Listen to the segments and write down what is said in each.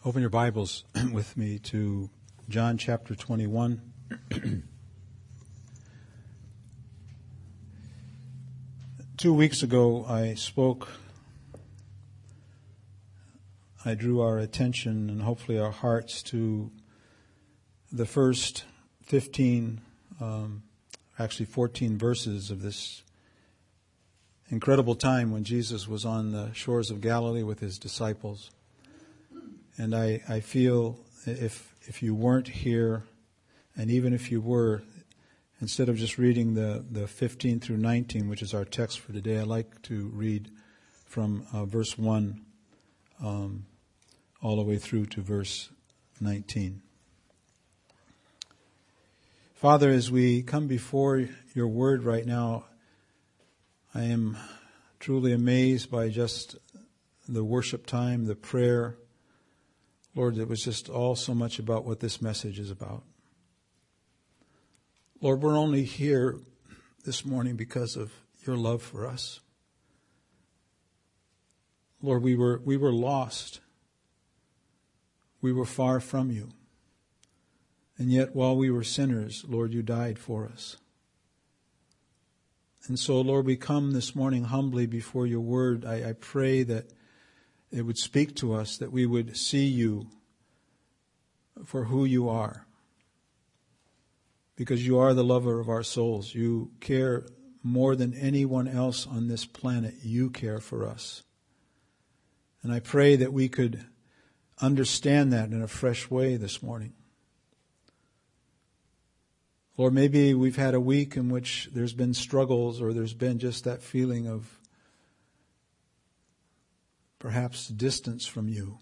Open your Bibles with me to John chapter 21. 2 weeks ago I drew our attention and hopefully our hearts to the first 14 verses of this incredible time when Jesus was on the shores of Galilee with his disciples. And I feel if you weren't here, and even if you were, instead of just reading the 15 through 19, which is our text for today, I'd like to read from verse 1 all the way through to verse 19. Father, as we come before your word right now, I am truly amazed by just the worship time, the prayer. Lord, it was just all so much about what this message is about. Lord, we're only here this morning because of your love for us. Lord, we were lost. We were far from you. And yet while we were sinners, Lord, you died for us. And so, Lord, we come this morning humbly before your word. I pray that it would speak to us, that we would see you for who you are. Because you are the lover of our souls. You care more than anyone else on this planet. You care for us. And I pray that we could understand that in a fresh way this morning. Lord, maybe we've had a week in which there's been struggles, or there's been just that feeling of perhaps distance from you.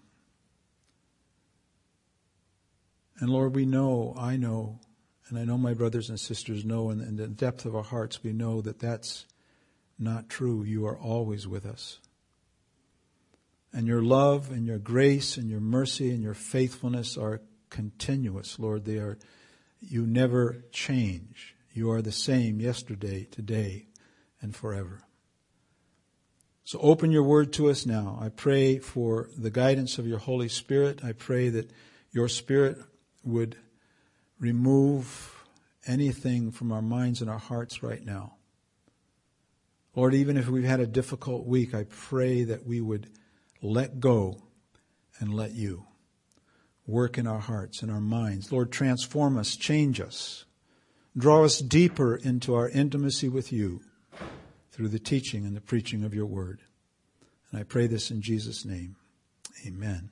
And Lord, we know, I know, and I know my brothers and sisters know, and in the depth of our hearts we know that that's not true. You are always with us. And your love and your grace and your mercy and your faithfulness are continuous, Lord. You never change. You are the same yesterday, today, and forever. So open your word to us now. I pray for the guidance of your Holy Spirit. I pray that your Spirit would remove anything from our minds and our hearts right now. Lord, even if we've had a difficult week, I pray that we would let go and let you work in our hearts and our minds. Lord, transform us, change us, draw us deeper into our intimacy with you through the teaching and the preaching of your word. And I pray this in Jesus' name. Amen.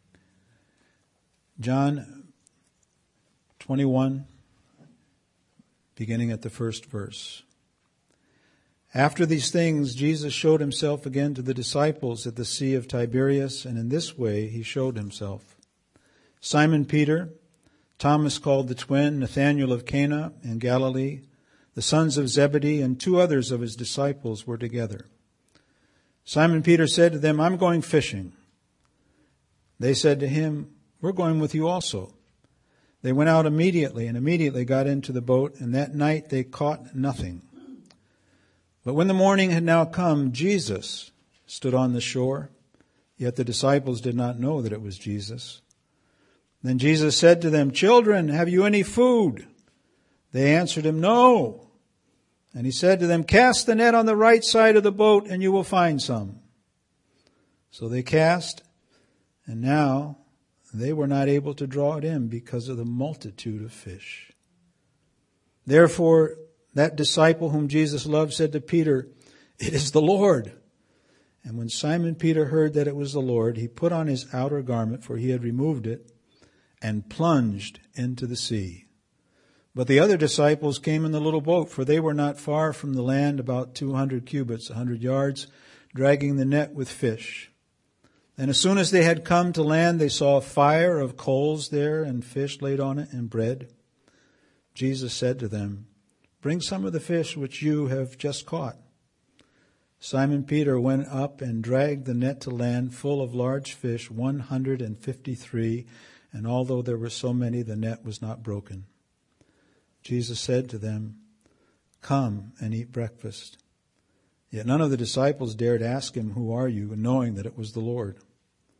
John 21, beginning at the first verse. After these things, Jesus showed himself again to the disciples at the Sea of Tiberias, and in this way he showed himself. Simon Peter, Thomas called the twin, Nathanael of Cana in Galilee, the sons of Zebedee, and 2 others of his disciples were together. Simon Peter said to them, "I'm going fishing." They said to him, "We're going with you also." They went out immediately and immediately got into the boat, and that night they caught nothing. But when the morning had now come, Jesus stood on the shore, yet the disciples did not know that it was Jesus. Then Jesus said to them, "Children, have you any food?" They answered him, "No." And he said to them, "Cast the net on the right side of the boat, and you will find some." So they cast, and now they were not able to draw it in because of the multitude of fish. Therefore, that disciple whom Jesus loved said to Peter, "It is the Lord." And when Simon Peter heard that it was the Lord, he put on his outer garment, for he had removed it, and plunged into the sea. But the other disciples came in the little boat, for they were not far from the land, about 200 cubits, 100 yards, dragging the net with fish. And as soon as they had come to land, they saw a fire of coals there, and fish laid on it, and bread. Jesus said to them, "Bring some of the fish which you have just caught." Simon Peter went up and dragged the net to land full of large fish, 153, and although there were so many, the net was not broken. Jesus said to them, "Come and eat breakfast." Yet none of the disciples dared ask him, "Who are you?" knowing that it was the Lord.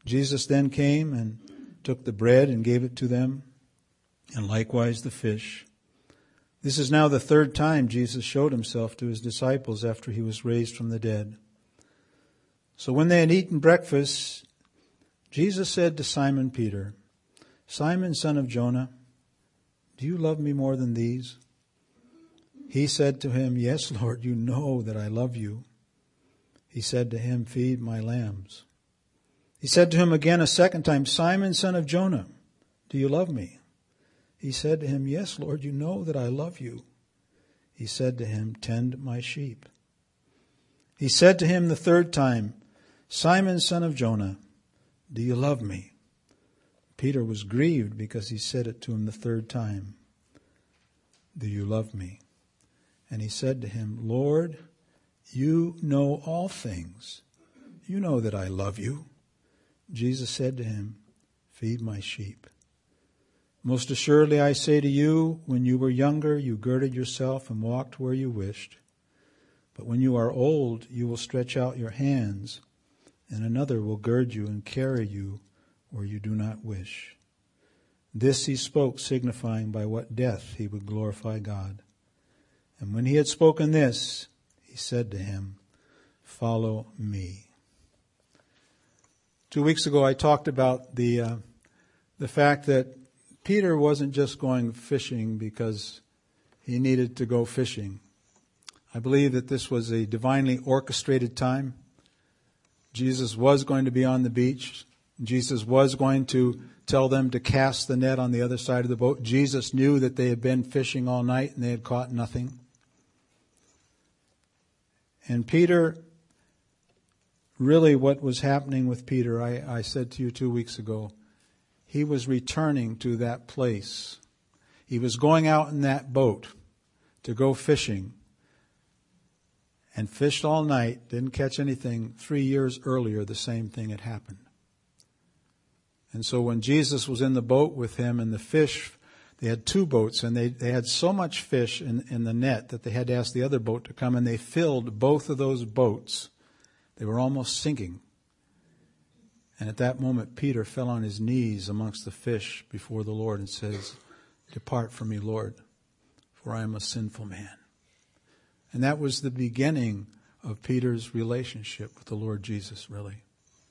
Jesus then came and took the bread and gave it to them, and likewise the fish. This is now the third time Jesus showed himself to his disciples after he was raised from the dead. So when they had eaten breakfast, Jesus said to Simon Peter, "Simon, son of Jonah, do you love me more than these?" He said to him, "Yes, Lord, you know that I love you." He said to him, "Feed my lambs." He said to him again a second time, "Simon, son of Jonah, do you love me?" He said to him, "Yes, Lord, you know that I love you." He said to him, "Tend my sheep." He said to him the third time, "Simon, son of Jonah, do you love me?" Peter was grieved because he said it to him the third time, "Do you love me?" And he said to him, "Lord, you know all things. You know that I love you." Jesus said to him, "Feed my sheep. Most assuredly I say to you, when you were younger, you girded yourself and walked where you wished. But when you are old, you will stretch out your hands, and another will gird you and carry you where you do not wish." This he spoke, signifying by what death he would glorify God. And when he had spoken this, he said to him, "Follow me." 2 weeks ago I talked about the fact that Peter wasn't just going fishing because he needed to go fishing. I believe that this was a divinely orchestrated time. Jesus was going to be on the beach. Jesus was going to tell them to cast the net on the other side of the boat. Jesus knew that they had been fishing all night and they had caught nothing. And Peter, really what was happening with Peter, I said to you 2 weeks ago, he was returning to that place. He was going out in that boat to go fishing and fished all night, didn't catch anything. 3 years earlier, the same thing had happened. And so when Jesus was in the boat with him and the fish, they had 2 boats and they had so much fish in the net that they had to ask the other boat to come, and they filled both of those boats. They were almost sinking. And at that moment, Peter fell on his knees amongst the fish before the Lord and says, "Depart from me, Lord, for I am a sinful man." And that was the beginning of Peter's relationship with the Lord Jesus, really.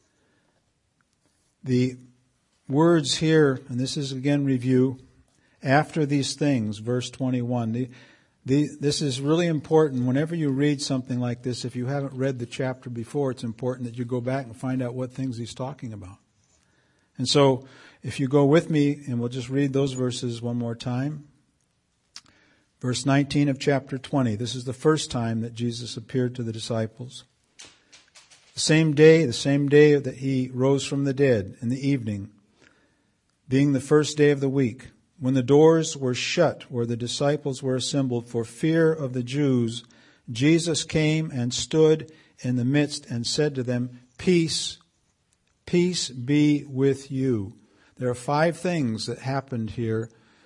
The words here, and this is again review, after these things, verse 21. This is really important. Whenever you read something like this, if you haven't read the chapter before, it's important that you go back and find out what things he's talking about. And so, if you go with me, and we'll just read those verses one more time. Verse 19 of chapter 20. This is the first time that Jesus appeared to the disciples. The same day that he rose from the dead, in the evening, being the first day of the week, when the doors were shut where the disciples were assembled for fear of the Jews, Jesus came and stood in the midst and said to them, "Peace, peace be with you." There are 5 things that happened here,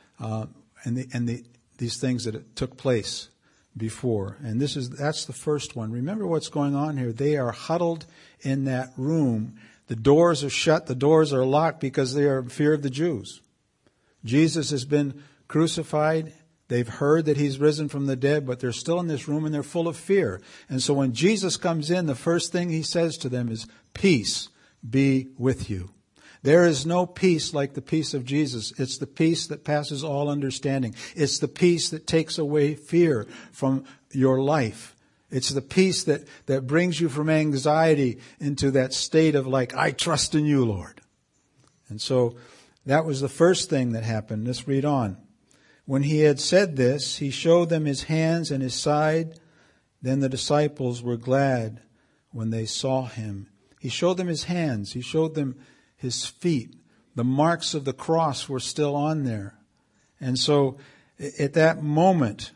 these things that took place before. And that's the first one. Remember what's going on here. They are huddled in that room. The doors are shut, the doors are locked because they are in fear of the Jews. Jesus has been crucified. They've heard that he's risen from the dead, but they're still in this room and they're full of fear. And so when Jesus comes in, the first thing he says to them is, "Peace be with you." There is no peace like the peace of Jesus. It's the peace that passes all understanding. It's the peace that takes away fear from your life. It's the peace that brings you from anxiety into that state of like, "I trust in you, Lord." And so that was the first thing that happened. Let's read on. When he had said this, he showed them his hands and his side. Then the disciples were glad when they saw him. He showed them his hands. He showed them his feet. The marks of the cross were still on there. And so at that moment,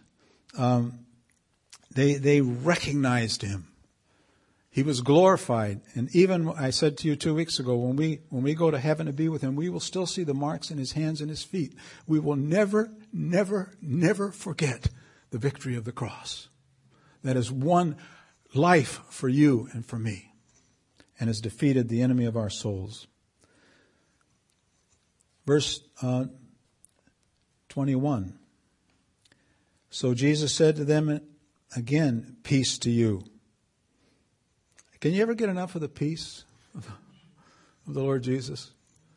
they recognized him. He was glorified. And even I said to you 2 weeks ago, when we go to heaven to be with him, we will still see the marks in his hands and his feet. We will never, never, never forget the victory of the cross. That has won life for you and for me and has defeated the enemy of our souls. Verse 21. So Jesus said to them again, peace to you. Can you ever get enough of the peace of the Lord Jesus?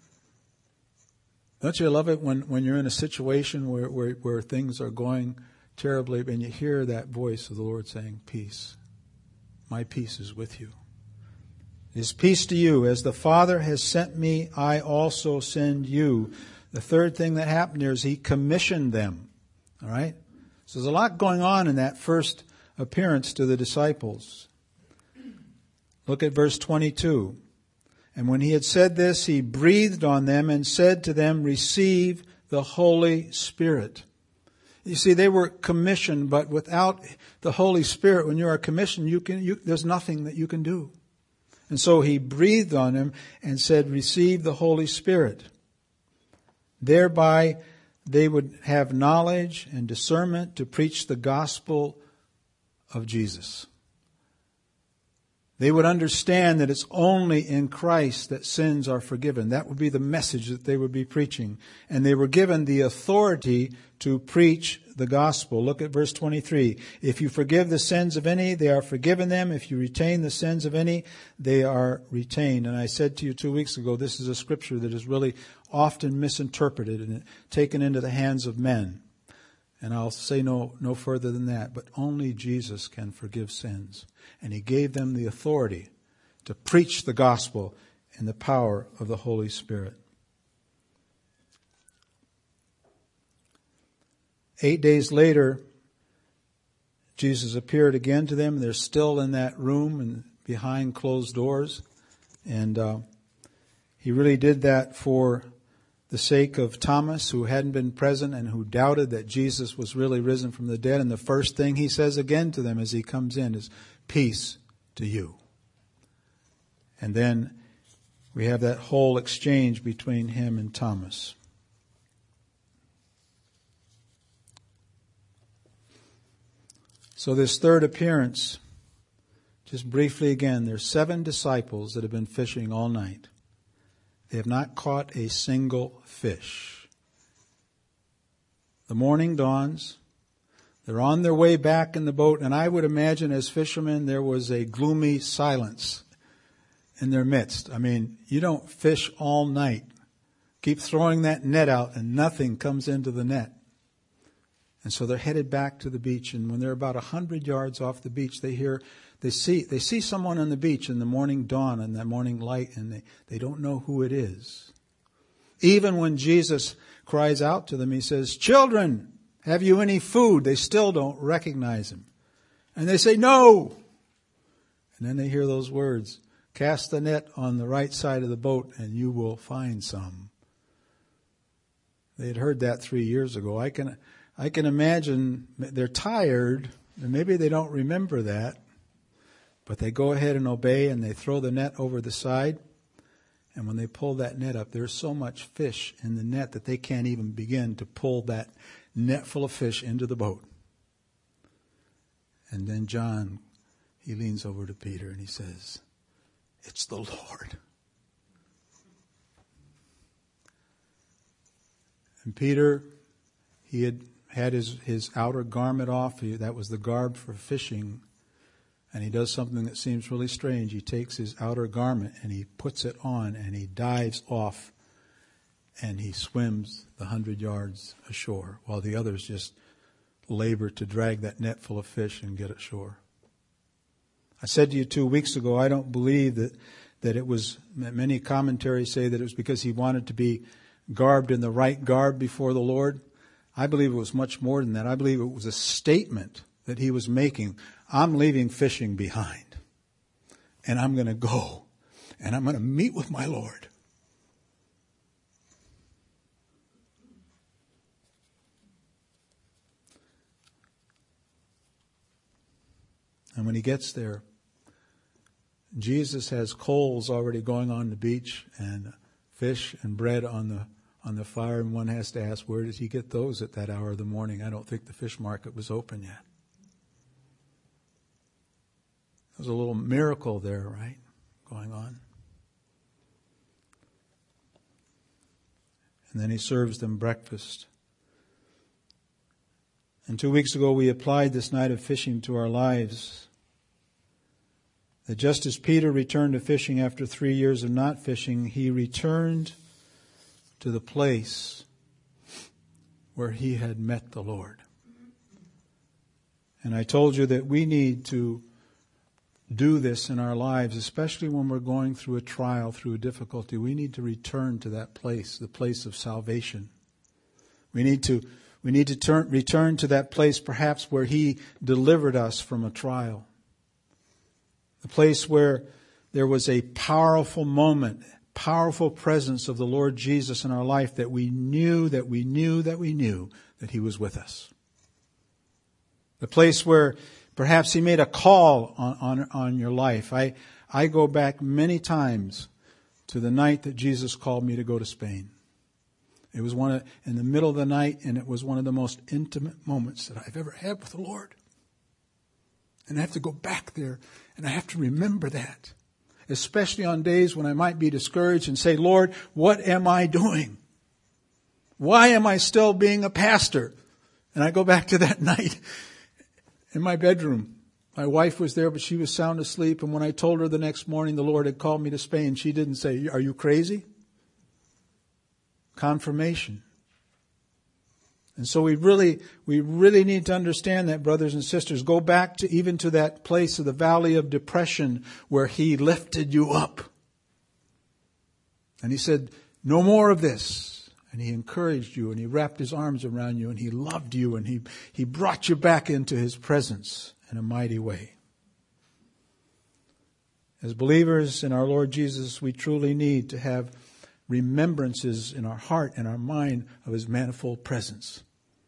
Don't you love it when you're in a situation where things are going terribly and you hear that voice of the Lord saying, peace. My peace is with you. His peace to you. As the Father has sent me, I also send you. The third thing that happened there is he commissioned them. All right? So there's a lot going on in that first appearance to the disciples. Look at verse 22. And when he had said this, he breathed on them and said to them, receive the Holy Spirit. You see, they were commissioned, but without the Holy Spirit, when you are commissioned, there's nothing that you can do. And so he breathed on them and said, receive the Holy Spirit. Thereby they would have knowledge and discernment to preach the gospel of Jesus. They would understand that it's only in Christ that sins are forgiven. That would be the message that they would be preaching. And they were given the authority to preach the gospel. Look at verse 23. If you forgive the sins of any, they are forgiven them. If you retain the sins of any, they are retained. And I said to you 2 weeks ago, this is a scripture that is really often misinterpreted and taken into the hands of men. And I'll say no further than that. But only Jesus can forgive sins. And he gave them the authority to preach the gospel in the power of the Holy Spirit. 8 days later, Jesus appeared again to them. They're still in that room and behind closed doors. And he really did that for the sake of Thomas, who hadn't been present and who doubted that Jesus was really risen from the dead. And the first thing he says again to them as he comes in is, peace to you. And then we have that whole exchange between him and Thomas. So this third appearance, just briefly again, there's 7 disciples that have been fishing all night. They have not caught a single fish. The morning dawns. They're on their way back in the boat, and I would imagine as fishermen there was a gloomy silence in their midst. I mean, you don't fish all night. Keep throwing that net out and nothing comes into the net. And so they're headed back to the beach, and when they're about 100 yards off the beach, they see someone on the beach in the morning dawn and the morning light, and they don't know who it is. Even when Jesus cries out to them, he says, children, have you any food? They still don't recognize him. And they say, no. And then they hear those words, cast the net on the right side of the boat and you will find some. They had heard that 3 years ago. I can imagine they're tired and maybe they don't remember that. But they go ahead and obey and they throw the net over the side. And when they pull that net up, there's so much fish in the net that they can't even begin to pull that net full of fish into the boat. And then John, he leans over to Peter and he says, it's the Lord. And Peter, he had his outer garment off. That was the garb for fishing. And he does something that seems really strange. He takes his outer garment and he puts it on and he dives off and he swims the 100 yards ashore while the others just labor to drag that net full of fish and get it ashore. I said to you 2 weeks ago, I don't believe that it was, many commentaries say that it was because he wanted to be garbed in the right garb before the Lord. I believe it was much more than that. I believe it was a statement that he was making. I'm leaving fishing behind. And I'm going to go. And I'm going to meet with my Lord. And when he gets there, Jesus has coals already going on the beach and fish and bread on the fire. And one has to ask, where does he get those at that hour of the morning? I don't think the fish market was open yet. There's a little miracle there, right, going on. And then he serves them breakfast. And 2 weeks ago we applied this night of fishing to our lives. That just as Peter returned to fishing after 3 years of not fishing, he returned to the place where he had met the Lord. And I told you that we need to do this in our lives, especially when we're going through a trial, through a difficulty. We need to return to that place, the place of salvation. We need to return to that place perhaps where he delivered us from a trial. The place where there was a powerful moment, powerful presence of the Lord Jesus in our life that we knew that he was with us. The place where perhaps he made a call on your life. I go back many times to the night that Jesus called me to go to Spain. It was in the middle of the night, and it was one of the most intimate moments that I've ever had with the Lord. And I have to go back there, and I have to remember that. Especially on days when I might be discouraged and say, Lord, what am I doing? Why am I still being a pastor? And I go back to that night in my bedroom. My wife was there, but she was sound asleep. And when I told her the next morning the Lord had called me to Spain, she didn't say, are you crazy? Confirmation. And so we really need to understand that, brothers and sisters. Go back to that place of the valley of depression where he lifted you up. And he said, no more of this. And he encouraged you, and he wrapped his arms around you, and he loved you, and he brought you back into his presence in a mighty way. As believers in our Lord Jesus, we truly need to have remembrances in our heart and our mind of his manifold presence.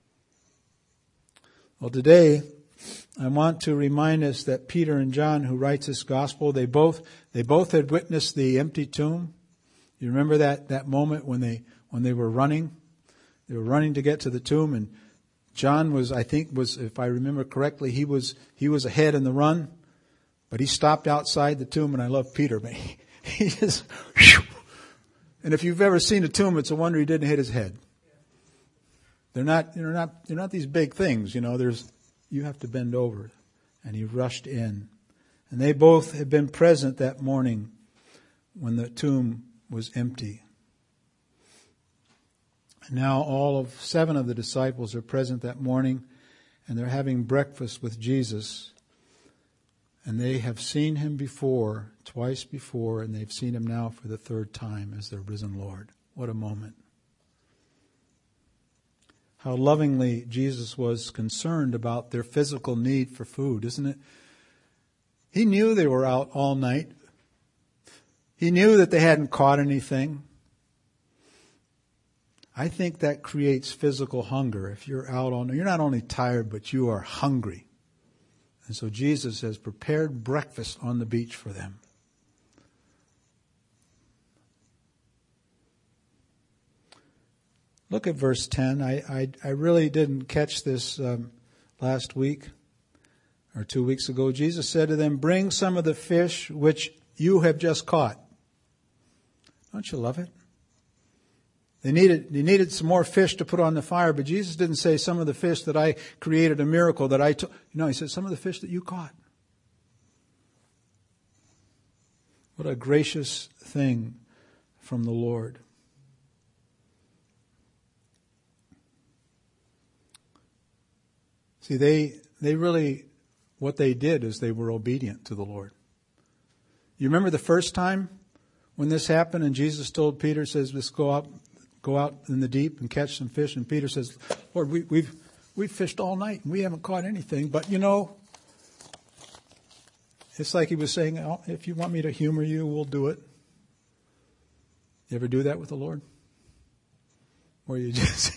Well, today I want to remind us that Peter and John, who writes this gospel, they both had witnessed the empty tomb. You remember that moment when they were running? They were running to get to the tomb, and John was, if I remember correctly, he was ahead in the run, but he stopped outside the tomb. And I love Peter, man. He just, whew. And if you've ever seen a tomb, it's a wonder he didn't hit his head. They're not these big things, you have to bend over. And he rushed in. And they both had been present that morning when the tomb was empty. And now all of 7 of the disciples are present that morning, and they're having breakfast with Jesus. And they have seen him before, twice before, and they've seen him now for the 3rd time as their risen Lord. What a moment. How lovingly Jesus was concerned about their physical need for food, isn't it? He knew they were out all night. He knew that they hadn't caught anything. I think that creates physical hunger. If you're out all night, you're not only tired, but you are hungry. And so Jesus has prepared breakfast on the beach for them. Look at verse 10. I really didn't catch this last week or 2 weeks ago. Jesus said to them, bring some of the fish which you have just caught. Don't you love it? They needed some more fish to put on the fire, but Jesus didn't say some of the fish that I created a miracle that I took. No, he said some of the fish that you caught. What a gracious thing from the Lord. See, they really, what they did is they were obedient to the Lord. You remember the first time when this happened and Jesus told Peter, says, let's go out in the deep and catch some fish. And Peter says, Lord, we've fished all night and we haven't caught anything. But it's like he was saying, oh, if you want me to humor you, we'll do it. You ever do that with the Lord? Or you just...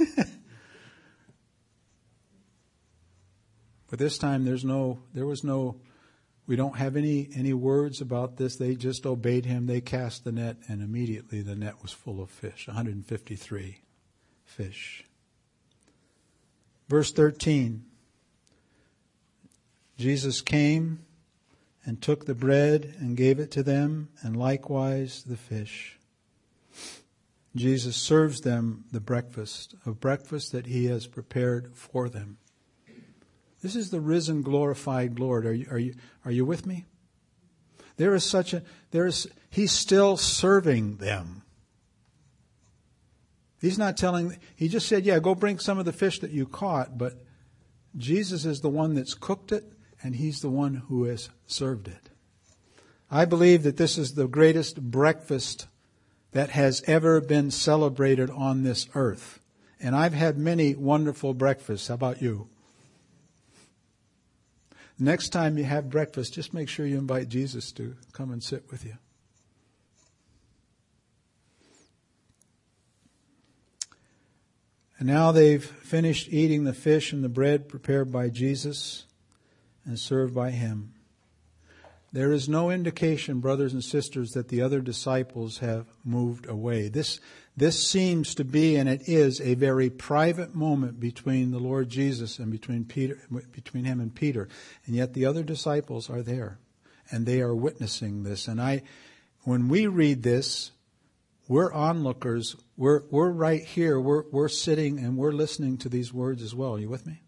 But this time we don't have any words about this. They just obeyed him. They cast the net, and immediately the net was full of fish, 153 fish. Verse 13, Jesus came and took the bread and gave it to them, and likewise the fish. Jesus serves them the breakfast, a breakfast that he has prepared for them. This is the risen, glorified Lord. Are you with me? He's still serving them. He's not telling, he just said, yeah, go bring some of the fish that you caught, but Jesus is the one that's cooked it, and he's the one who has served it. I believe that this is the greatest breakfast that has ever been celebrated on this earth. And I've had many wonderful breakfasts. How about you? Next time you have breakfast, just make sure you invite Jesus to come and sit with you. And now they've finished eating the fish and the bread prepared by Jesus and served by him. There is no indication, brothers and sisters, that the other disciples have moved away. This seems to be, and it is, a very private moment between the Lord Jesus and between him and Peter. And yet the other disciples are there, and they are witnessing this. And when we read this, we're onlookers. We're right here. We're sitting and we're listening to these words as well. Are you with me?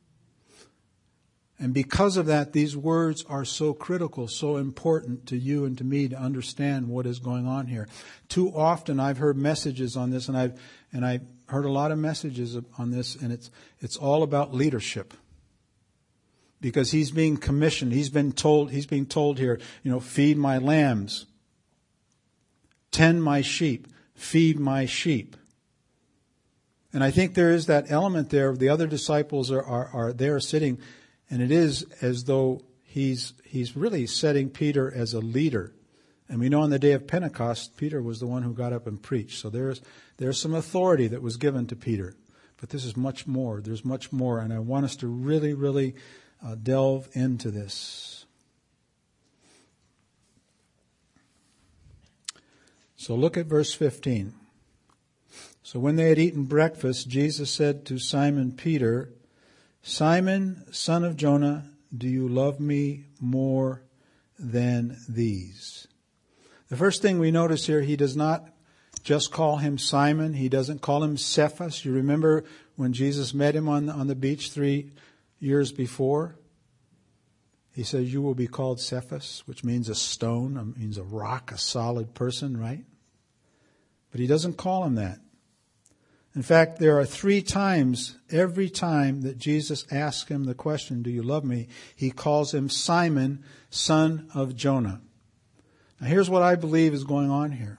And because of that, these words are so critical, so important to you and to me to understand what is going on here. Too often I've heard messages on this, and I've heard a lot of messages on this, and it's all about leadership. Because he's being commissioned, he's being told here, feed my lambs, tend my sheep, feed my sheep. And I think there is that element there. The other disciples are there sitting. And it is as though he's really setting Peter as a leader. And we know on the day of Pentecost, Peter was the one who got up and preached. So there's some authority that was given to Peter. But this is much more. There's much more. And I want us to really, really delve into this. So look at verse 15. So when they had eaten breakfast, Jesus said to Simon Peter, Simon, son of Jonah, do you love me more than these? The first thing we notice here, he does not just call him Simon. He doesn't call him Cephas. You remember when Jesus met him on the beach 3 years before? He says, you will be called Cephas, which means a stone, means a rock, a solid person, right? But he doesn't call him that. In fact, there are 3 times, every time that Jesus asks him the question, do you love me? He calls him Simon, son of Jonah. Now here's what I believe is going on here.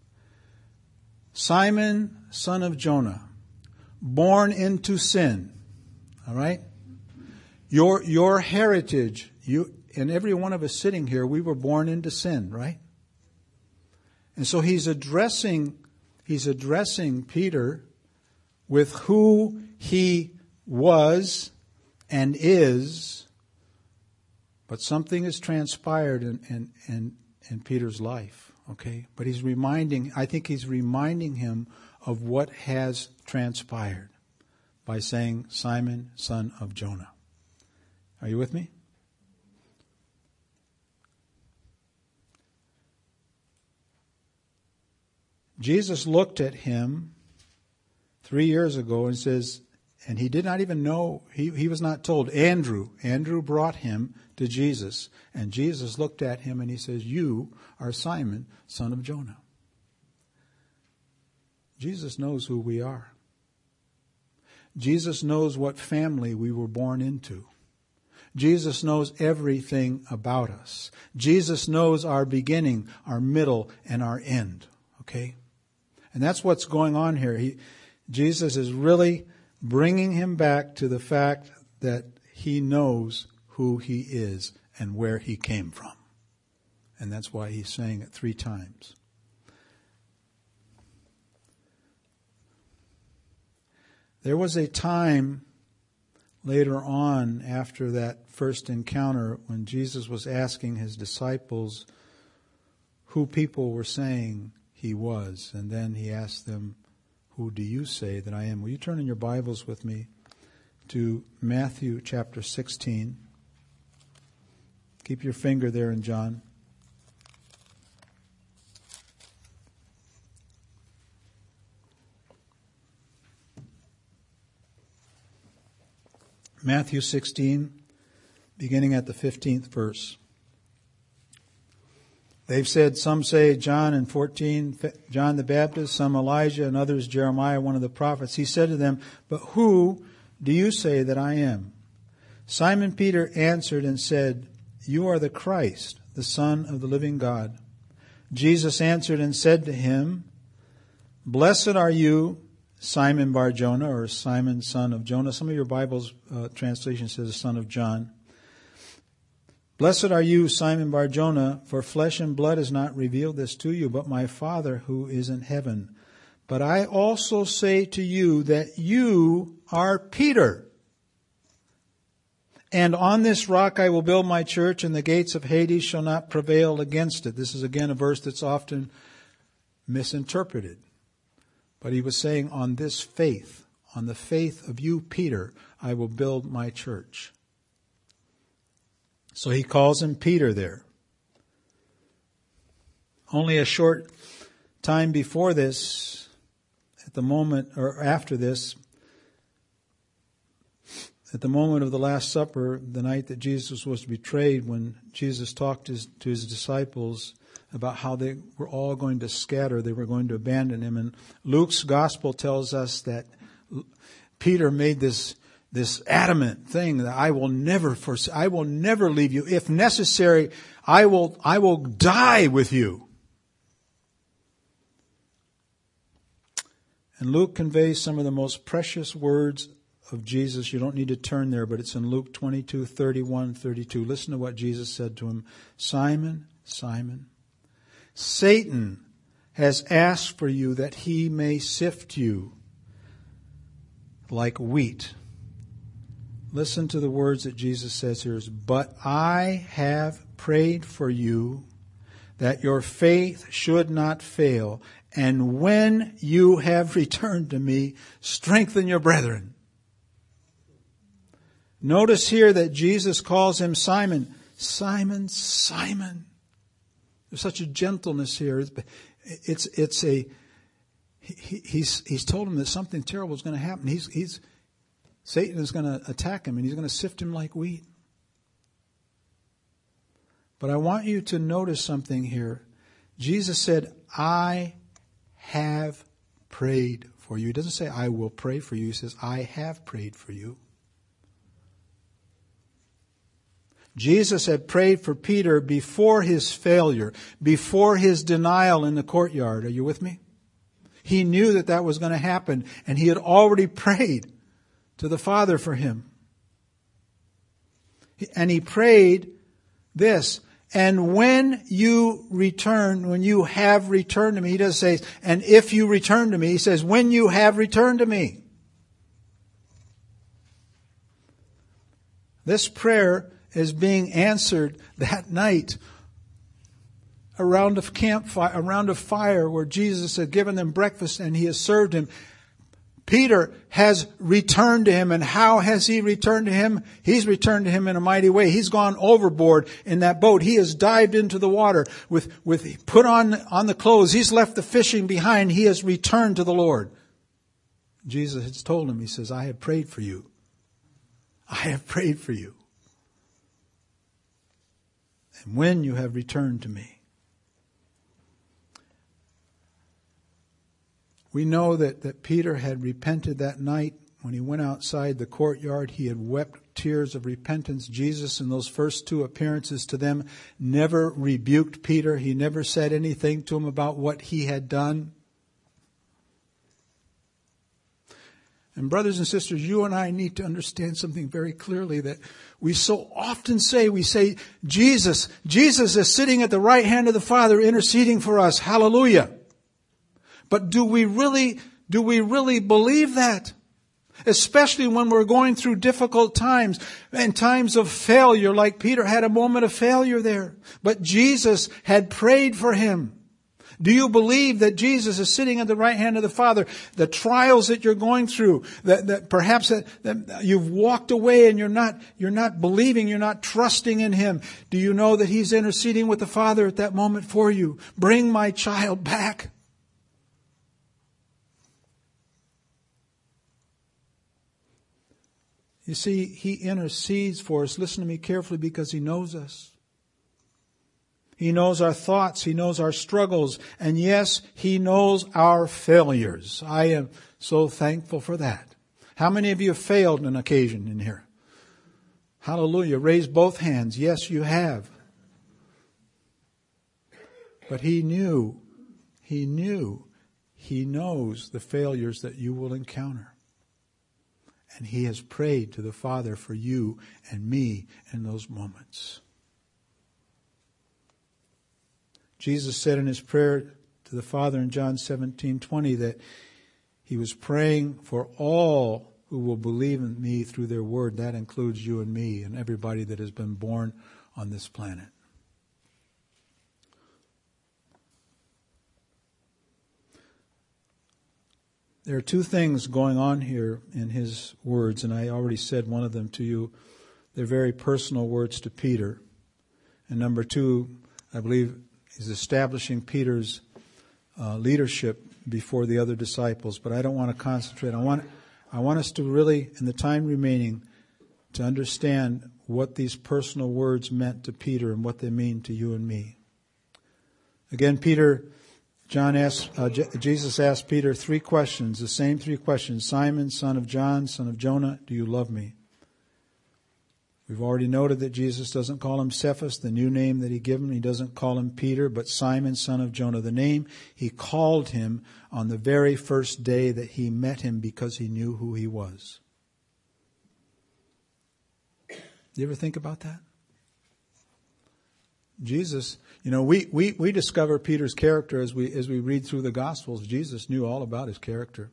Simon, son of Jonah, born into sin. All right? Your heritage, you and every one of us sitting here, we were born into sin, right? And so he's addressing Peter with who he was and is, but something has transpired in Peter's life, okay? But I think he's reminding him of what has transpired by saying, Simon, son of Jonah. Are you with me? Jesus looked at him 3 years ago and says, and he did not even know, he was not told. Andrew brought him to Jesus, and Jesus looked at him and he says, you are Simon, son of Jonah. Jesus knows who we are. Jesus knows what family we were born into. Jesus knows everything about us. Jesus knows our beginning, our middle, and our end. Okay? And that's what's going on here. Jesus is really bringing him back to the fact that he knows who he is and where he came from. And that's why he's saying it 3 times. There was a time later on after that first encounter when Jesus was asking his disciples who people were saying he was. And then he asked them, who do you say that I am? Will you turn in your Bibles with me to Matthew chapter 16? Keep your finger there in John. Matthew 16, beginning at the 15th verse. They've said, some say John in 14, John the Baptist, some Elijah, and others Jeremiah, one of the prophets. He said to them, but who do you say that I am? Simon Peter answered and said, you are the Christ, the Son of the living God. Jesus answered and said to him, blessed are you, Simon Bar-Jonah, or Simon, son of Jonah. Some of your Bible's translation says son of John. Blessed are you, Simon Bar-Jonah, for flesh and blood has not revealed this to you, but my Father who is in heaven. But I also say to you that you are Peter. And on this rock I will build my church, and the gates of Hades shall not prevail against it. This is again a verse that's often misinterpreted. But he was saying, on this faith, on the faith of you, Peter, I will build my church. So he calls him Peter there. Only a short time before this, at the moment, or after this, at the moment of the Last Supper, the night that Jesus was betrayed, when Jesus talked to his disciples about how they were all going to scatter, they were going to abandon him. And Luke's gospel tells us that Peter made this adamant thing that I will never leave you. If necessary, I will die with you. And Luke conveys some of the most precious words of Jesus. You don't need to turn there, but it's in Luke 22:31-32. Listen to what Jesus said to him. Simon, Simon, Satan has asked for you that he may sift you like wheat. Listen to the words that Jesus says here. But I have prayed for you that your faith should not fail. And when you have returned to me, strengthen your brethren. Notice here that Jesus calls him Simon. Simon, Simon. There's such a gentleness here. He's told him that something terrible is going to happen. Satan is going to attack him and he's going to sift him like wheat. But I want you to notice something here. Jesus said, I have prayed for you. He doesn't say, I will pray for you. He says, I have prayed for you. Jesus had prayed for Peter before his failure, before his denial in the courtyard. Are you with me? He knew that was going to happen, and he had already prayed to the Father for him. And he prayed this, and when you have returned to me, he doesn't say, and if you return to me, he says, when you have returned to me. This prayer is being answered that night around a fire where Jesus had given them breakfast and he has served him. Peter has returned to him. And how has he returned to him? He's returned to him in a mighty way. He's gone overboard in that boat. He has dived into the water with put on the clothes. He's left the fishing behind. He has returned to the Lord. Jesus has told him, he says, I have prayed for you. I have prayed for you. And when you have returned to me. We know that Peter had repented that night. When he went outside the courtyard, he had wept tears of repentance. Jesus, in those first two appearances to them, never rebuked Peter. He never said anything to him about what he had done. And brothers and sisters, you and I need to understand something very clearly that we so often say, Jesus is sitting at the right hand of the Father interceding for us. Hallelujah. But do we really believe that? Especially when we're going through difficult times and times of failure, like Peter had a moment of failure there. But Jesus had prayed for him. Do you believe that Jesus is sitting at the right hand of the Father? The trials that you're going through, that perhaps that you've walked away and you're not believing, you're not trusting in him. Do you know that he's interceding with the Father at that moment for you? Bring my child back. You see, He intercedes for us. Listen to me carefully, because He knows us. He knows our thoughts. He knows our struggles. And yes, He knows our failures. I am so thankful for that. How many of you have failed an occasion in here? Hallelujah. Raise both hands. Yes, you have. But He knows the failures that you will encounter. And He has prayed to the Father for you and me in those moments. Jesus said in His prayer to the Father in John 17:20 that He was praying for all who will believe in Me through their word. That includes you and me and everybody that has been born on this planet. There are two things going on here in His words, and I already said one of them to you. They're very personal words to Peter. And number two, I believe, He's establishing Peter's leadership before the other disciples. But I don't want to concentrate. I want us to really, in the time remaining, to understand what these personal words meant to Peter and what they mean to you and me. Again, Jesus asked Peter three questions, the same three questions. Simon, son of John, son of Jonah, do you love me? We've already noted that Jesus doesn't call him Cephas, the new name that He gave him. He doesn't call him Peter, but Simon, son of Jonah, the name He called him on the very first day that He met him, because He knew who he was. Do you ever think about that? Jesus, we discover Peter's character as we read through the Gospels. Jesus knew all about his character.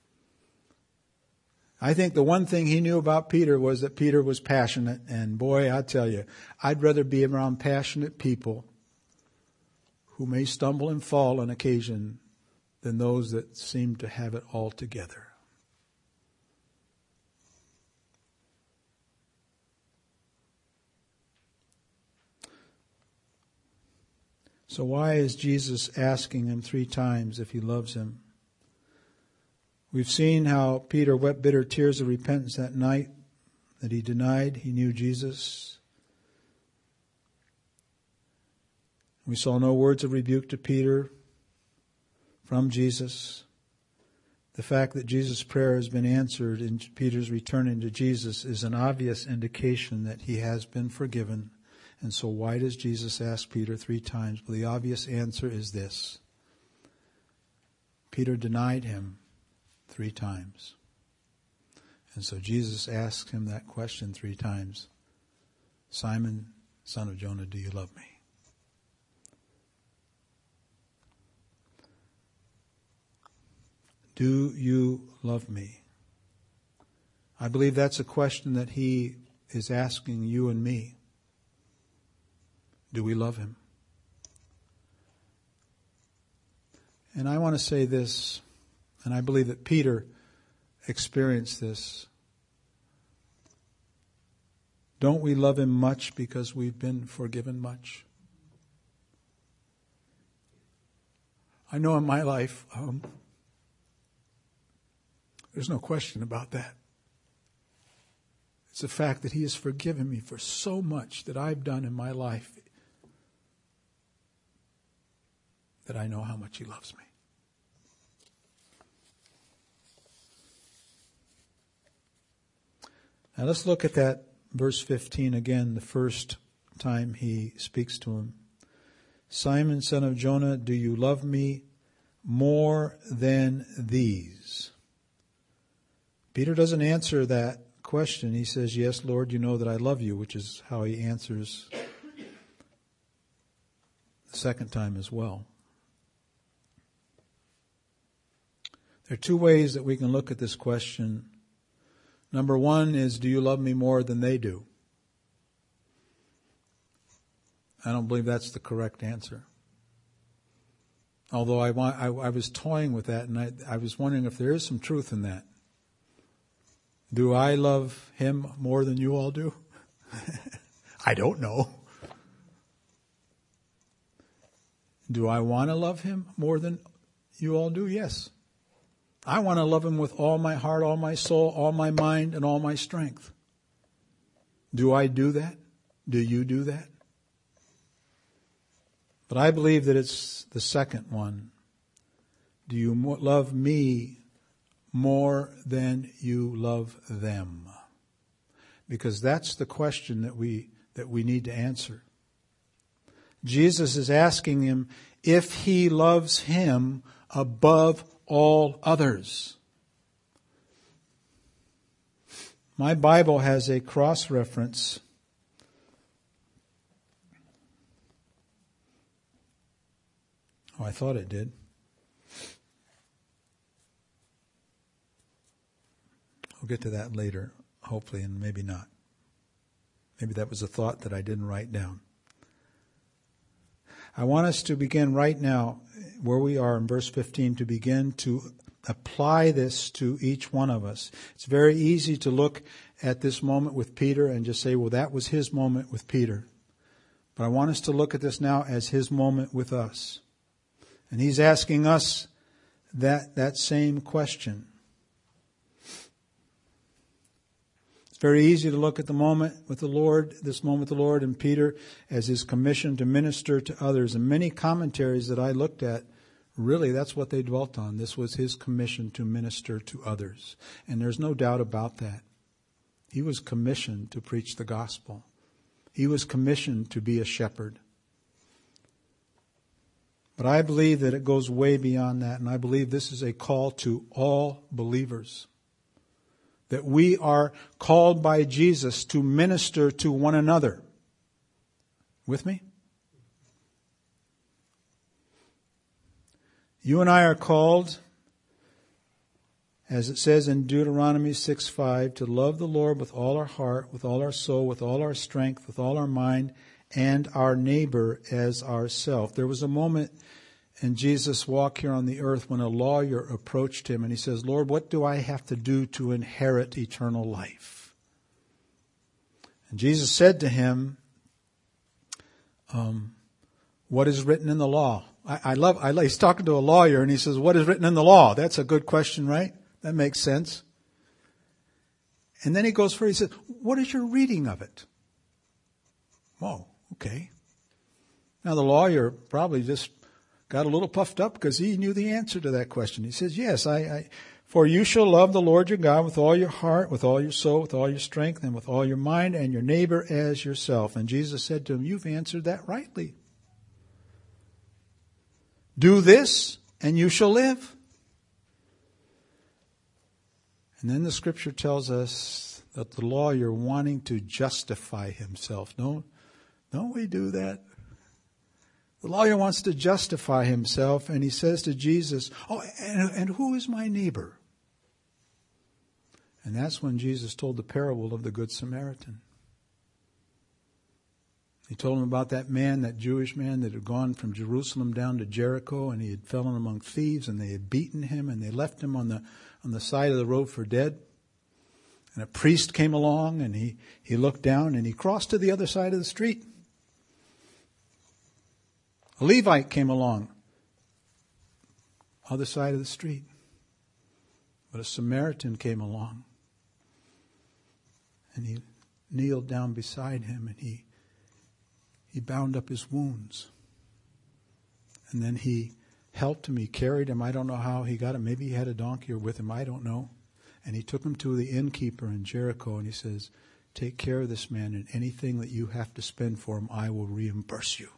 I think the one thing He knew about Peter was that Peter was passionate. And boy, I tell you, I'd rather be around passionate people who may stumble and fall on occasion than those that seem to have it all together. So why is Jesus asking him 3 times if he loves him? We've seen how Peter wept bitter tears of repentance that night that he denied he knew Jesus. We saw no words of rebuke to Peter from Jesus. The fact that Jesus' prayer has been answered in Peter's returning to Jesus is an obvious indication that he has been forgiven. And so why does Jesus ask Peter 3 times? Well, the obvious answer is this. Peter denied Him 3 times. And so Jesus asks him that question 3 times. Simon, son of Jonah, do you love me? Do you love me? I believe that's a question that He is asking you and me. Do we love Him? And I want to say this, and I believe that Peter experienced this. Don't we love Him much because we've been forgiven much? I know in my life, there's no question about that. It's the fact that He has forgiven me for so much that I've done in my life that I know how much He loves me. Now let's look at that verse 15 again, the first time He speaks to him. Simon, son of Jonah, do you love me more than these? Peter doesn't answer that question. He says, yes, Lord, you know that I love you, which is how he answers the second time as well. There are 2 ways that we can look at this question. Number 1 is, do you love me more than they do? I don't believe that's the correct answer. Although I was toying with that, and I was wondering if there is some truth in that. Do I love him more than you all do? I don't know. Do I want to love him more than you all do? Yes. I want to love him with all my heart, all my soul, all my mind, and all my strength. Do I do that? Do you do that? But I believe that it's the second one. Do you love me more than you love them? Because that's the question that we need to answer. Jesus is asking him if he loves him above all others. My Bible has a cross-reference. Oh, I thought it did. We'll get to that later, hopefully, and maybe not. Maybe that was a thought that I didn't write down. I want us to begin right now, where we are in verse 15, to begin to apply this to each one of us. It's very easy to look at this moment with Peter and just say, well, that was his moment with Peter. But I want us to look at this now as his moment with us. And he's asking us that same question. It's very easy to look at the moment with the Lord, this moment with the Lord and Peter as his commission to minister to others. And many commentaries that I looked at, really that's what they dwelt on. This was his commission to minister to others. And there's no doubt about that. He was commissioned to preach the gospel. He was commissioned to be a shepherd. But I believe that it goes way beyond that, and I believe this is a call to all believers. That we are called by Jesus to minister to one another. With me? You and I are called, as it says in Deuteronomy 6:5, to love the Lord with all our heart, with all our soul, with all our strength, with all our mind, and our neighbor as ourself. There was a moment in Jesus' walk here on the earth when a lawyer approached him and he says, Lord, what do I have to do to inherit eternal life? And Jesus said to him, what is written in the law? I love, he's talking to a lawyer and he says, what is written in the law? That's a good question, right? That makes sense. And then he goes further, he says, what is your reading of it? Whoa, okay. Now the lawyer probably just got a little puffed up because he knew the answer to that question. He says, yes, for you shall love the Lord your God with all your heart, with all your soul, with all your strength, and with all your mind, and your neighbor as yourself. And Jesus said to him, you've answered that rightly. Do this, and you shall live. And then the scripture tells us that the lawyer wanting to justify himself. Don't we do that? The lawyer wants to justify himself, and he says to Jesus, and who is my neighbor? And that's when Jesus told the parable of the Good Samaritan. He told him about that man, that Jewish man that had gone from Jerusalem down to Jericho, and he had fallen among thieves, and they had beaten him, and they left him on the side of the road for dead. And a priest came along, and he looked down, and he crossed to the other side of the street. A Levite came along, other side of the street. But a Samaritan came along, and he kneeled down beside him, and he bound up his wounds. And then he helped him, he carried him. I don't know how he got him. Maybe he had a donkey or with him, I don't know. And he took him to the innkeeper in Jericho, and he says, take care of this man, and anything that you have to spend for him, I will reimburse you.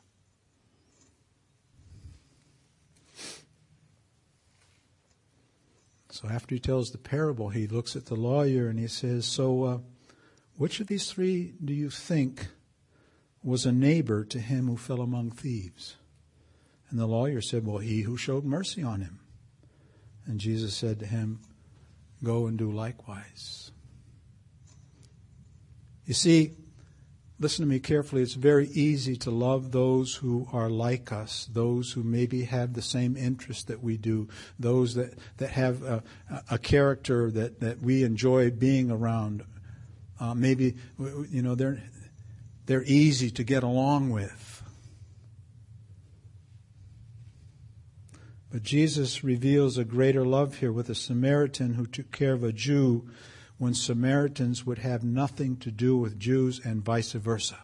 So after he tells the parable, he looks at the lawyer and he says, so which of these three do you think was a neighbor to him who fell among thieves? And the lawyer said, well, he who showed mercy on him. And Jesus said to him, go and do likewise. You see, listen to me carefully. It's very easy to love those who are like us, those who maybe have the same interest that we do, those that have a character that we enjoy being around. Maybe, they're easy to get along with. But Jesus reveals a greater love here with a Samaritan who took care of a Jew when Samaritans would have nothing to do with Jews and vice versa.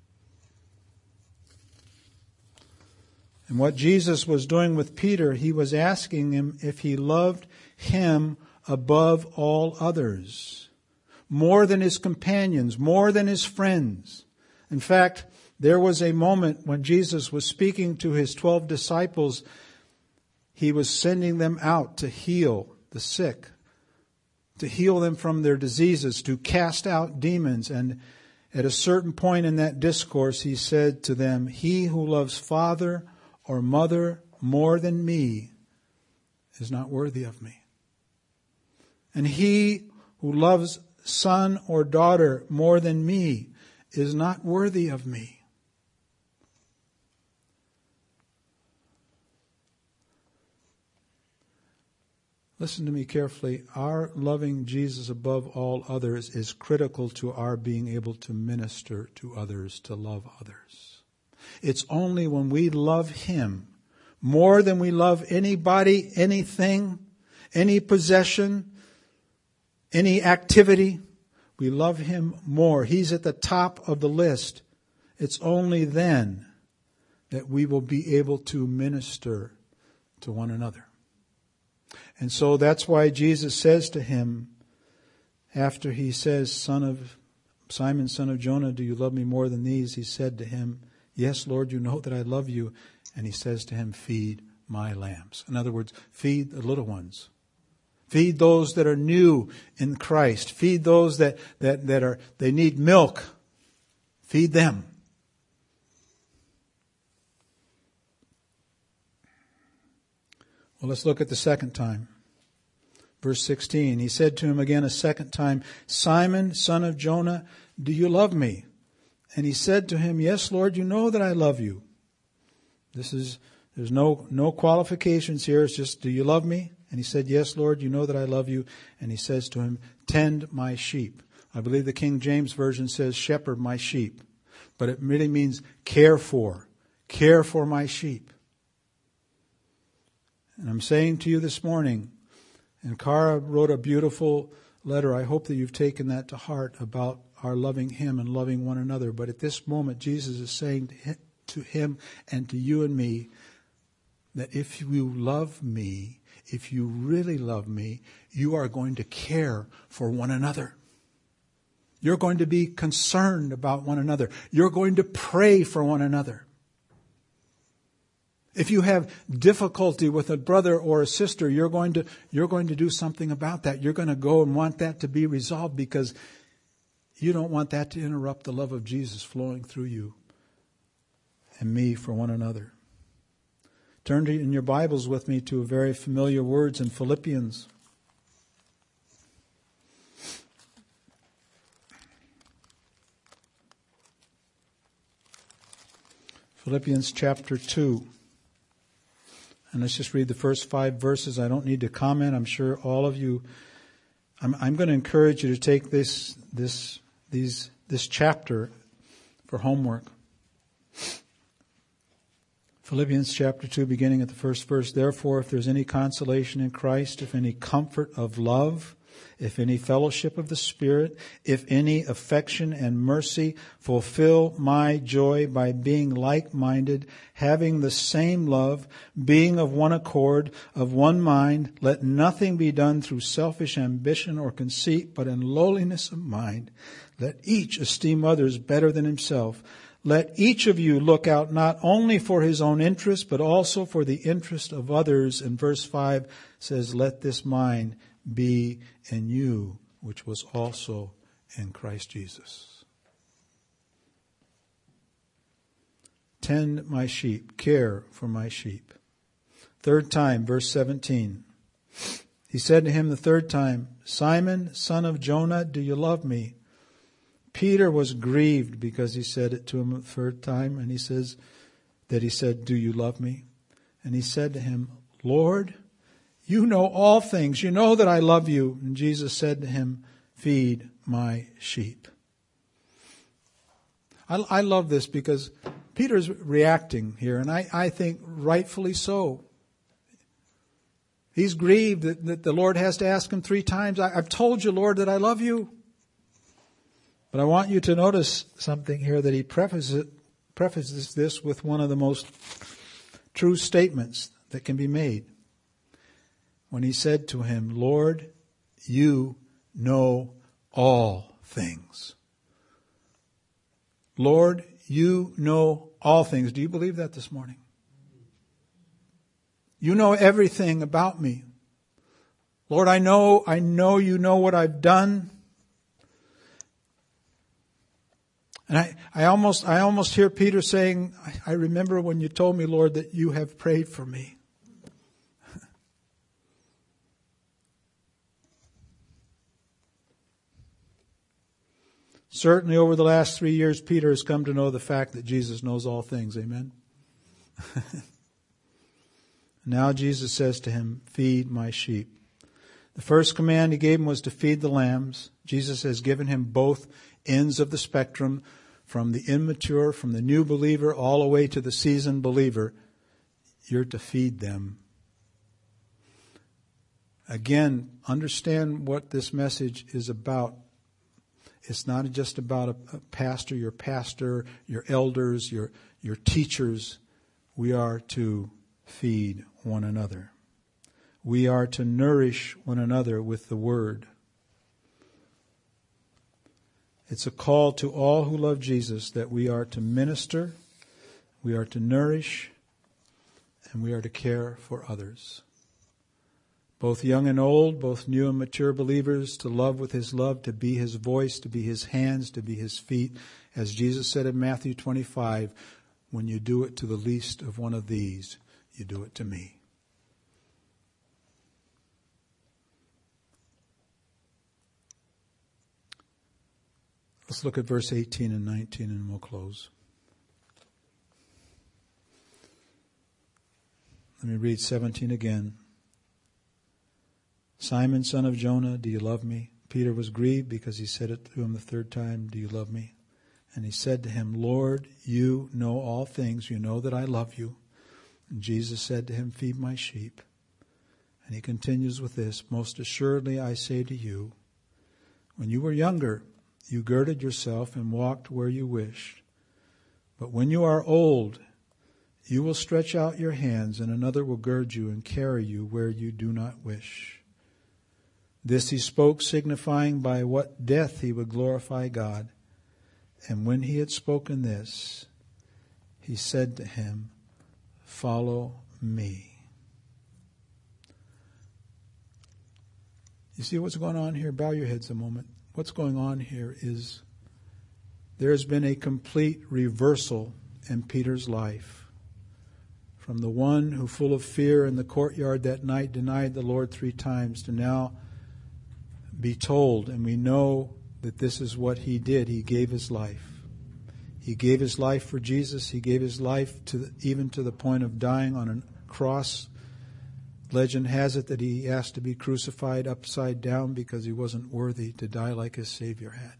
And what Jesus was doing with Peter, he was asking him if he loved him above all others, more than his companions, more than his friends. In fact, there was a moment when Jesus was speaking to his 12 disciples. He was sending them out to heal the sick, to heal them from their diseases, to cast out demons. And at a certain point in that discourse, he said to them, "He who loves father or mother more than me is not worthy of me. And he who loves son or daughter more than me is not worthy of me." Listen to me carefully. Our loving Jesus above all others is critical to our being able to minister to others, to love others. It's only when we love Him more than we love anybody, anything, any possession, any activity, we love Him more. He's at the top of the list. It's only then that we will be able to minister to one another. And so that's why Jesus says to him, after he says, Simon, son of Jonah, do you love me more than these? He said to him, "Yes, Lord, you know that I love you." And he says to him, "Feed my lambs." In other words, feed the little ones. Feed those that are new in Christ. Feed those that they need milk. Feed them. Well, let's look at the second time. Verse 16, he said to him again a second time, "Simon, son of Jonah, do you love me?" And he said to him, "Yes, Lord, you know that I love you." There's no qualifications here. It's just, "Do you love me?" And he said, "Yes, Lord, you know that I love you." And he says to him, "Tend my sheep." I believe the King James Version says, "Shepherd my sheep." But it really means care for. Care for my sheep. And I'm saying to you this morning, and Cara wrote a beautiful letter. I hope that you've taken that to heart about our loving Him and loving one another. But at this moment, Jesus is saying to him and to you and me that if you love me, if you really love me, you are going to care for one another. You're going to be concerned about one another. You're going to pray for one another. If you have difficulty with a brother or a sister, you're going to do something about that. You're going to go and want that to be resolved because you don't want that to interrupt the love of Jesus flowing through you and me for one another. Turn in your Bibles with me to very familiar words in Philippians. Philippians chapter 2. And let's just read the first 5 verses. I don't need to comment. I'm sure all of you, I'm going to encourage you to take this chapter for homework. Philippians chapter 2, beginning at the first verse. "Therefore, if there's any consolation in Christ, if any comfort of love, if any fellowship of the Spirit, if any affection and mercy, fulfill my joy by being like-minded, having the same love, being of one accord, of one mind. Let nothing be done through selfish ambition or conceit, but in lowliness of mind. Let each esteem others better than himself. Let each of you look out not only for his own interest, but also for the interest of others." And verse 5 says, "Let this mind be in you, which was also in Christ Jesus." Tend my sheep, care for my sheep. Third time, verse 17. He said to him the third time, "Simon, son of Jonah, do you love me?" Peter was grieved because he said it to him the third time, and he said, "Do you love me?" And he said to him, "Lord, you know all things. You know that I love you." And Jesus said to him, "Feed my sheep." I love this because Peter's reacting here, and I think rightfully so. He's grieved that the Lord has to ask him 3 times, I've told you, Lord, that I love you. But I want you to notice something here, that he prefaces this with one of the most true statements that can be made. When he said to him, Lord, you know all things. Lord, you know all things. Do you believe that this morning? You know everything about me. Lord, I know you know what I've done. And I almost hear Peter saying, I remember when you told me, Lord, that you have prayed for me. Certainly over the last 3 years, Peter has come to know the fact that Jesus knows all things. Amen? Now Jesus says to him, feed my sheep. The first command he gave him was to feed the lambs. Jesus has given him both ends of the spectrum, from the immature, from the new believer, all the way to the seasoned believer. You're to feed them. Again, understand what this message is about. It's not just about a pastor, your elders, your teachers. We are to feed one another. We are to nourish one another with the Word. It's a call to all who love Jesus that we are to minister, we are to nourish, and we are to care for others. Both young and old, both new and mature believers, to love with His love, to be His voice, to be His hands, to be His feet. As Jesus said in Matthew 25, when you do it to the least of one of these, you do it to me. Let's look at verse 18 and 19 and we'll close. Let me read 17 again. Simon, son of Jonah, do you love me? Peter was grieved because he said it to him the 3rd time, do you love me? And he said to him, Lord, you know all things. You know that I love you. And Jesus said to him, feed my sheep. And he continues with this, most assuredly I say to you, when you were younger, you girded yourself and walked where you wished. But when you are old, you will stretch out your hands and another will gird you and carry you where you do not wish. This he spoke, signifying by what death he would glorify God. And when he had spoken this, he said to him, follow me. You see what's going on here? Bow your heads a moment. What's going on here is there's been a complete reversal in Peter's life. From the one who, full of fear in the courtyard that night, denied the Lord 3 times, to now be told, and we know that this is what he did. He gave his life. He gave his life for Jesus. He gave his life even to the point of dying on a cross. Legend has it that he asked to be crucified upside down because he wasn't worthy to die like his Savior had.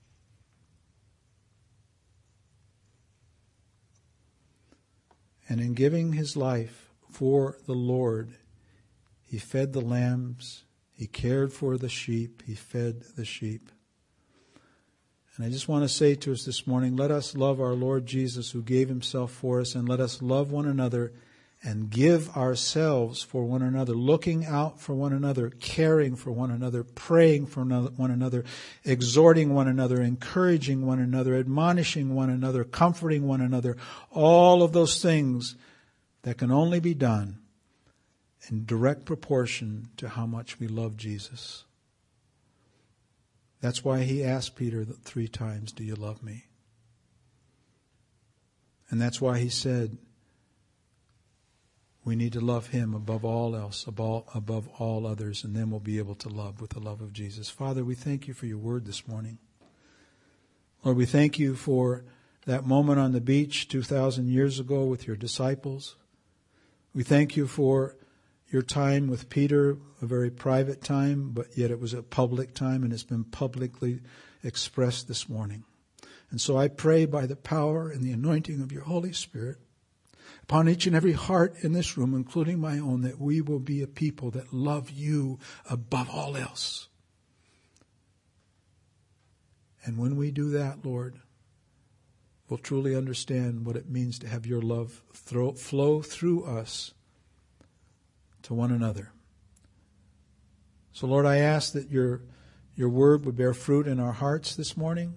And in giving his life for the Lord, he fed the lambs, he cared for the sheep, he fed the sheep. And I just want to say to us this morning, let us love our Lord Jesus who gave himself for us, and let us love one another and give ourselves for one another, looking out for one another, caring for one another, praying for one another, exhorting one another, encouraging one another, admonishing one another, comforting one another. All of those things that can only be done in direct proportion to how much we love Jesus. That's why he asked Peter 3 times, do you love me? And that's why he said, we need to love him above all else, above all others, and then we'll be able to love with the love of Jesus. Father, we thank you for your word this morning. Lord, we thank you for that moment on the beach 2,000 years ago with your disciples. We thank you for your time with Peter, a very private time, but yet it was a public time, and it's been publicly expressed this morning. And so I pray by the power and the anointing of your Holy Spirit upon each and every heart in this room, including my own, that we will be a people that love you above all else. And when we do that, Lord, we'll truly understand what it means to have your love flow through us to one another. So, Lord, I ask that your word would bear fruit in our hearts this morning.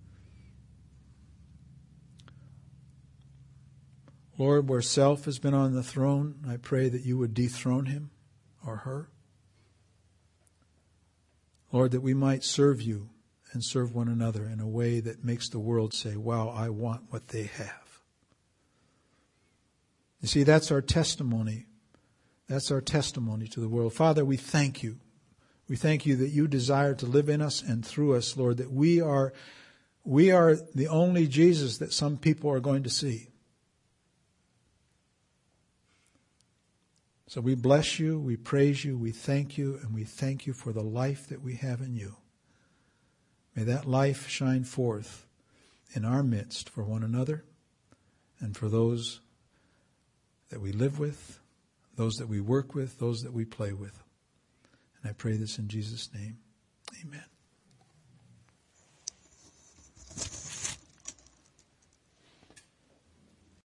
Lord, where self has been on the throne, I pray that you would dethrone him or her. Lord, that we might serve you and serve one another in a way that makes the world say, wow, I want what they have. You see, that's our testimony. That's our testimony to the world. Father, we thank you. We thank you that you desire to live in us and through us, Lord, that we are the only Jesus that some people are going to see. So we bless you, we praise you, we thank you, and we thank you for the life that we have in you. May that life shine forth in our midst for one another and for those that we live with, those that we work with, those that we play with. And I pray this in Jesus' name. Amen.